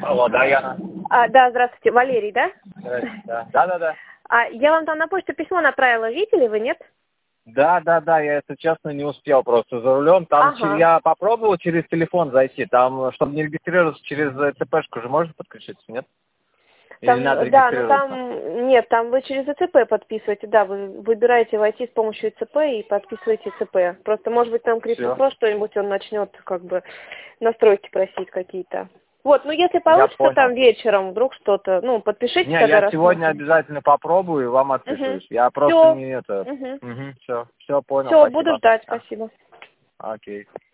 Алло, да, Яна. Да, здравствуйте, Валерий, да? Да. Да. Я вам там на почту письмо направила, видели вы, нет? Да, я, если честно, не успел просто за рулем. Там Ага. я попробовал через телефон зайти. Там, чтобы не регистрироваться через ЦПшку же можно подключиться, нет? Или Там, надо да, но регистрироваться? там, нет, там вы через ЦП подписываете, да, вы выбираете войти с помощью ЦП и подписываете ЦП. Просто, может быть, там Все. криптофро что-нибудь он начнет, как бы, настройки просить какие-то. Вот, ну, если Я получится понял. там вечером вдруг что-то, ну, подпишите Не, тогда, я раз сегодня можете. обязательно попробую и вам Угу. отпишусь. Я просто Все. не это. Угу. Все понял, Все, буду спасибо. ждать, спасибо. Окей.